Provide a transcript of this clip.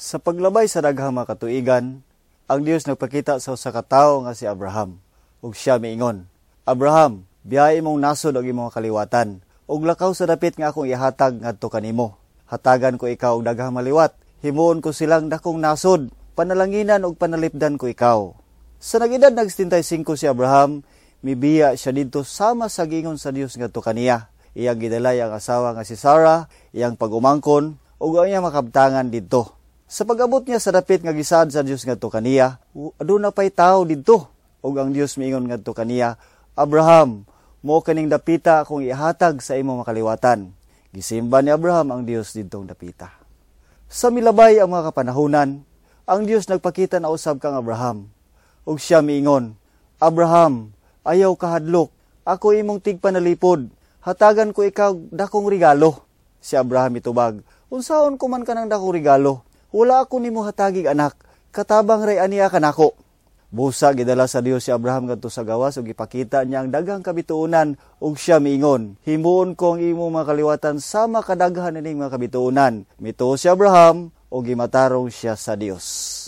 Sa paglabay sa daghang mga katuigan, ang Dios nagpakita sa usa ka tawo nga si Abraham. Ug siya miingon, Abraham, biyahe imong nasod og imong kaliwatan, ug lakaw sa dapit nga akong ihatag ngadto kanimo. Hatagan ko ikaw og daghang maliwat, himuon ko silang dakong nasod, panalanginan ug panalipdan ko ikaw. Sa nag-edad nag-75 si Abraham, mibiya siya didto sama sa gingon sa Dios ngadto kaniya. Iyang gidalay ang asawa nga si Sarah, iyang pag-umangkon ug ang iyang makabtangan didto. Sa pag-abot niya sa dapit nga gisaad sa Dios ngadto kaniya, aduna pay tawo didto. Ug ang Dios miingon ngadto kaniya, Abraham, mo kaning dapita akong ihatag sa imong makaliwatan. Gisimba ni Abraham ang Dios didtong dapita. Sa milabay ang mga kapanahunan, ang Dios nagpakita na usab kang Abraham. Ug siya miingon, Abraham, ayaw kahadlok, ako imong tigpanalipod, hatagan ko ikaw dakong regalo. Si Abraham itubag, unsaon ko man kanang dakong regalo? Wala ako nimo hatagig anak, katabang ray aniya kanako. Busa gidala sa Dios si Abraham ngadto sa gawas ug ipakita niya ang daghang kabituonan ug siya miingon, himuon ko ang imong mga kaliwatan sama kadaghan ining mga kabituonan. Mituo si Abraham ug gimatarong siya sa Dios.